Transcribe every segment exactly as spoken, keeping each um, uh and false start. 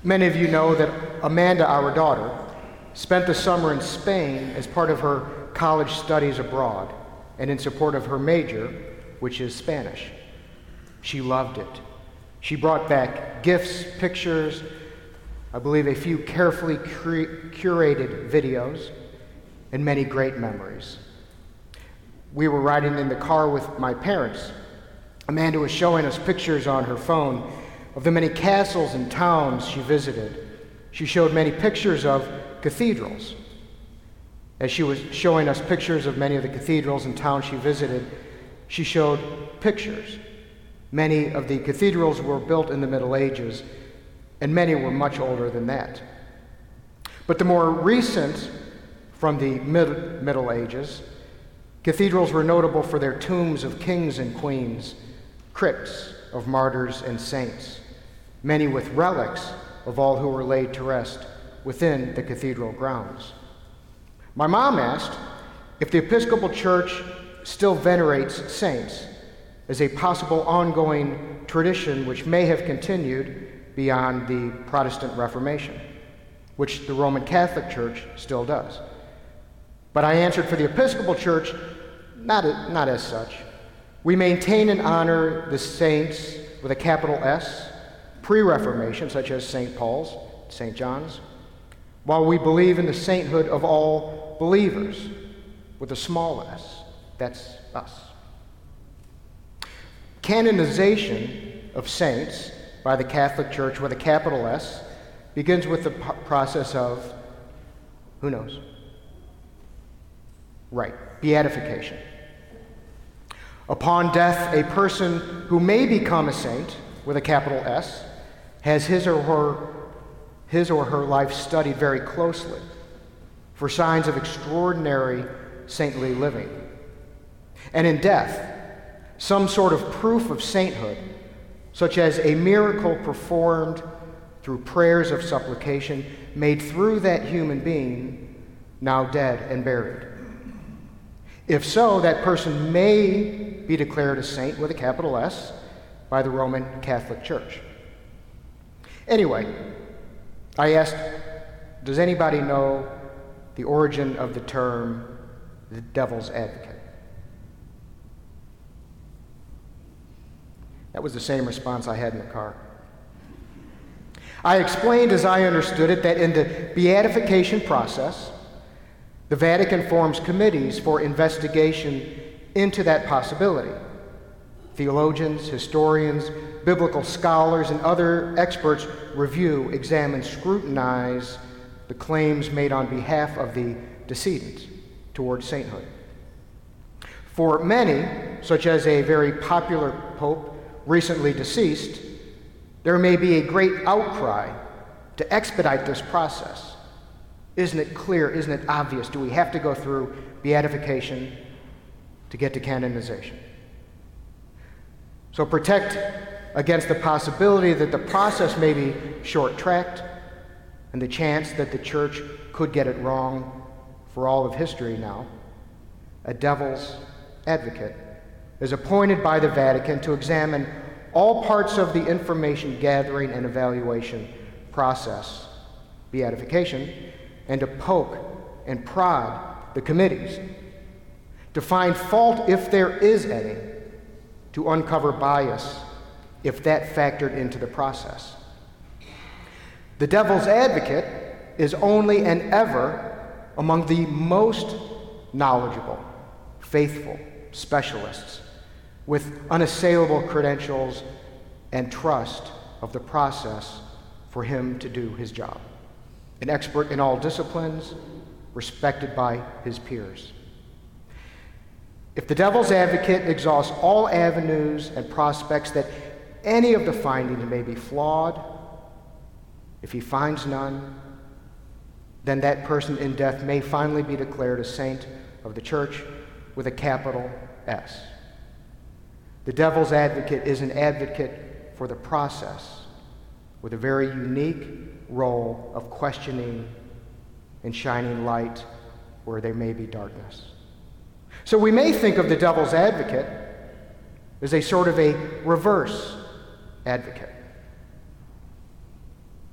Many of you know that Amanda, our daughter, spent the summer in Spain as part of her college studies abroad and in support of her major, which is Spanish. She loved it. She brought back gifts, pictures, I believe a few carefully cur- curated videos, and many great memories. We were riding in the car with my parents. Amanda was showing us pictures on her phone of the many castles and towns she visited. She showed many pictures of cathedrals. As she was showing us pictures of many of the cathedrals and towns she visited, she showed pictures. Many of the cathedrals were built in the Middle Ages, and many were much older than that. But the more recent, from the mid- Middle Ages, cathedrals were notable for their tombs of kings and queens, crypts of martyrs and saints, many with relics of all who were laid to rest within the cathedral grounds. My mom asked if the Episcopal Church still venerates saints as a possible ongoing tradition which may have continued beyond the Protestant Reformation, which the Roman Catholic Church still does. But I answered for the Episcopal Church, not, a, not as such. We maintain and honor the saints with a capital S, pre-Reformation, such as Saint Paul's, Saint John's, while we believe in the sainthood of all believers with a small s. That's us. Canonization of saints by the Catholic Church with a capital S begins with the p- process of, who knows? Right, beatification. Upon death, a person who may become a saint with a capital S has his or her his or her life studied very closely for signs of extraordinary saintly living. And in death, some sort of proof of sainthood, such as a miracle performed through prayers of supplication made through that human being, now dead and buried. If so, that person may be declared a saint with a capital S by the Roman Catholic Church. Anyway, I asked, does anybody know the origin of the term the devil's advocate? That was the same response I had in the car. I explained, as I understood it, that in the beatification process, the Vatican forms committees for investigation into that possibility. Theologians, historians, biblical scholars, and other experts review, examine, scrutinize the claims made on behalf of the decedent towards sainthood. For many, such as a very popular pope recently deceased, there may be a great outcry to expedite this process. Isn't it clear? Isn't it obvious? Do we have to go through beatification to get to canonization? So protect against the possibility that the process may be short-tracked and the chance that the church could get it wrong for all of history now. A devil's advocate is appointed by the Vatican to examine all parts of the information gathering and evaluation process, beatification, and to poke and prod the committees, to find fault if there is any, to uncover bias if that factored into the process. The devil's advocate is only and ever among the most knowledgeable, faithful specialists with unassailable credentials and trust of the process for him to do his job. An expert in all disciplines, respected by his peers. If the devil's advocate exhausts all avenues and prospects that any of the findings may be flawed, if he finds none, then that person in death may finally be declared a saint of the church with a capital S. The devil's advocate is an advocate for the process with a very unique role of questioning and shining light where there may be darkness. So we may think of the devil's advocate as a sort of a reverse advocate.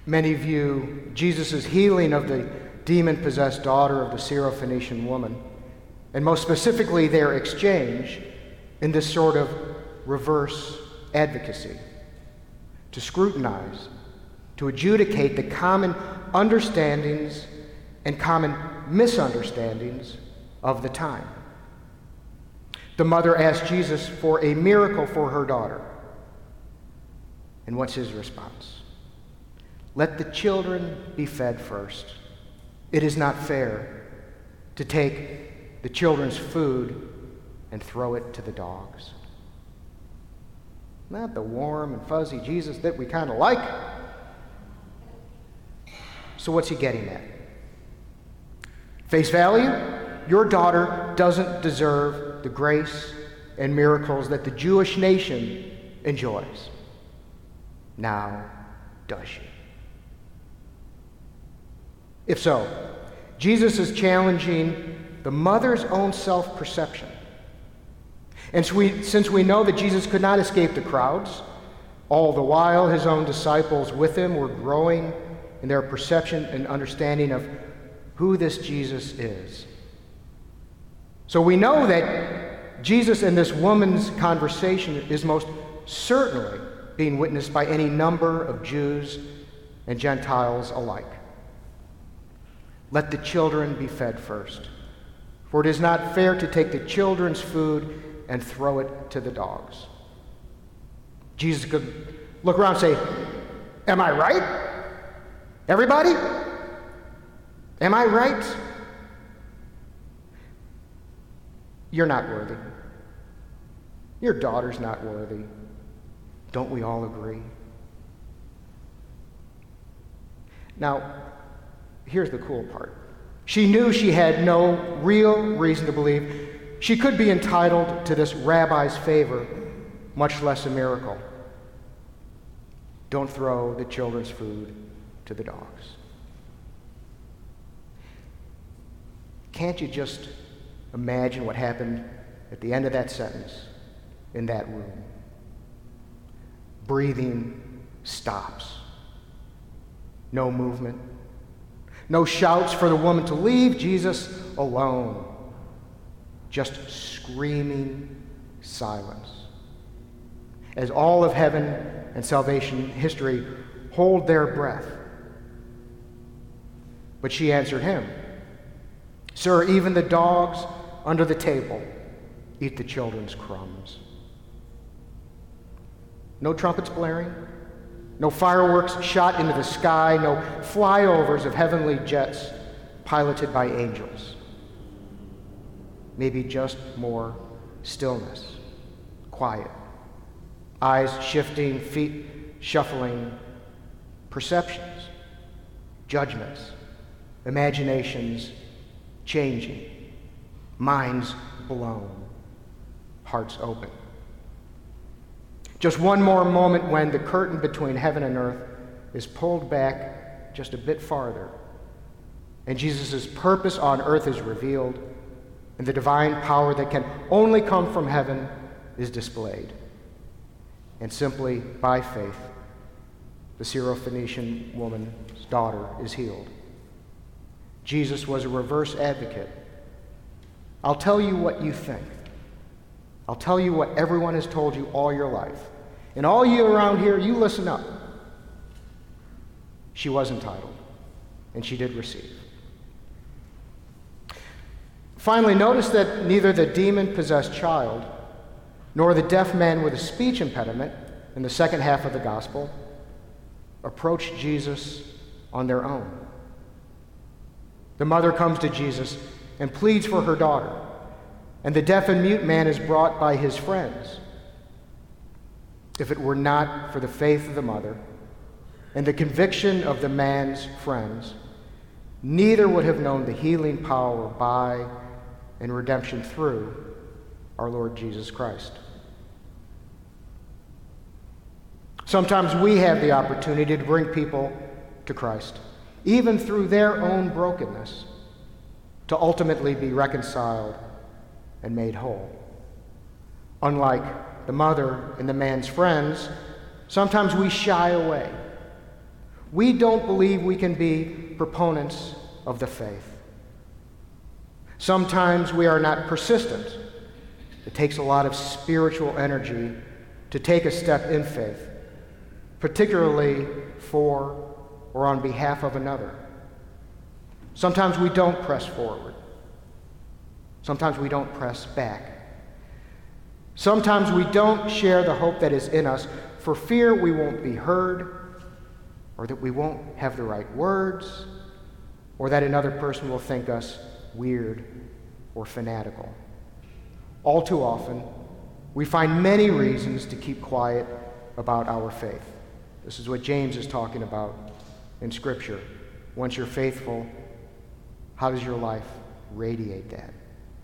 Many view Jesus' healing of the demon-possessed daughter of the Syrophoenician woman, and most specifically their exchange, in this sort of reverse advocacy, to scrutinize, to adjudicate the common understandings and common misunderstandings of the time. The mother asked Jesus for a miracle for her daughter. And what's his response? Let the children be fed first. It is not fair to take the children's food and throw it to the dogs. Not the warm and fuzzy Jesus that we kind of like. So what's he getting at? Face value, your daughter doesn't deserve the grace and miracles that the Jewish nation enjoys. Now, does she? If so, Jesus is challenging the mother's own self-perception. And so we, since we know that Jesus could not escape the crowds, all the while his own disciples with him were growing in their perception and understanding of who this Jesus is. So we know that Jesus and this woman's conversation is most certainly being witnessed by any number of Jews and Gentiles alike. Let the children be fed first, for it is not fair to take the children's food and throw it to the dogs. Jesus could look around and say, am I right? Everybody? Am I right? You're not worthy. Your daughter's not worthy. Don't we all agree? Now, here's the cool part. She knew she had no real reason to believe she could be entitled to this rabbi's favor, much less a miracle. Don't throw the children's food to the dogs. Can't you just imagine what happened at the end of that sentence in that room? Breathing stops. No movement. No shouts for the woman to leave. Jesus alone. Just screaming silence. As all of heaven and salvation history hold their breath. But she answered him, Sir, even the dogs under the table eat the children's crumbs. No trumpets blaring, no fireworks shot into the sky, no flyovers of heavenly jets piloted by angels. Maybe just more stillness, quiet, eyes shifting, feet shuffling, perceptions, judgments, imaginations changing, minds blown, hearts open. Just one more moment when the curtain between heaven and earth is pulled back just a bit farther, and Jesus' purpose on earth is revealed, and the divine power that can only come from heaven is displayed. And simply by faith, the Syrophoenician woman's daughter is healed. Jesus was a reverse advocate. I'll tell you what you think. I'll tell you what everyone has told you all your life. And all you around here, you listen up. She was entitled, and she did receive. Finally, notice that neither the demon-possessed child nor the deaf man with a speech impediment in the second half of the gospel approached Jesus on their own. The mother comes to Jesus and pleads for her daughter, and the deaf and mute man is brought by his friends. If it were not for the faith of the mother and the conviction of the man's friends, neither would have known the healing power by and redemption through our Lord Jesus Christ. Sometimes we have the opportunity to bring people to Christ, even through their own brokenness, to ultimately be reconciled and made whole. Unlike the mother and the man's friends, sometimes we shy away. We don't believe we can be proponents of the faith. Sometimes we are not persistent. It takes a lot of spiritual energy to take a step in faith, particularly for or on behalf of another. Sometimes we don't press forward. Sometimes we don't press back. Sometimes we don't share the hope that is in us for fear we won't be heard, or that we won't have the right words, or that another person will think us weird or fanatical. All too often, we find many reasons to keep quiet about our faith. This is what James is talking about in Scripture. Once you're faithful, how does your life radiate that?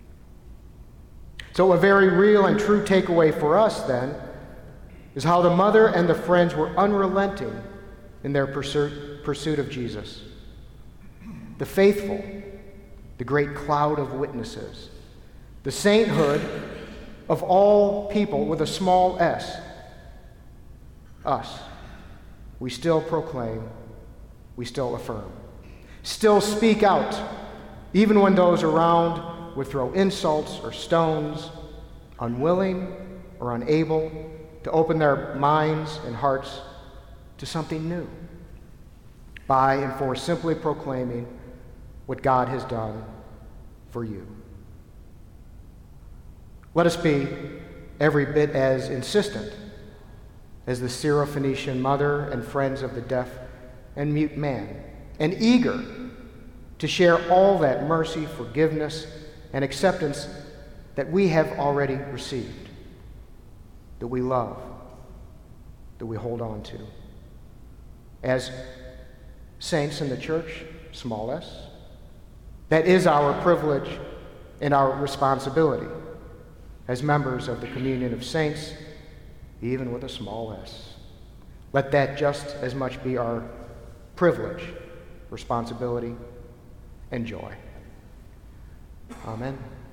So a very real and true takeaway for us, then, is how the mother and the friends were unrelenting in their pursuit, pursuit of Jesus. The faithful, the great cloud of witnesses, the sainthood of all people with a small s, us, we still proclaim, we still affirm, still speak out, even when those around would throw insults or stones, unwilling or unable to open their minds and hearts to something new, by and for simply proclaiming what God has done for you. Let us be every bit as insistent as the Syrophoenician mother and friends of the deaf and mute man, and eager to share all that mercy, forgiveness, and acceptance that we have already received, that we love, that we hold on to. As saints in the church, small s, that is our privilege and our responsibility as members of the communion of saints, even with a small s. Let that just as much be our privilege, responsibility, and joy. Amen.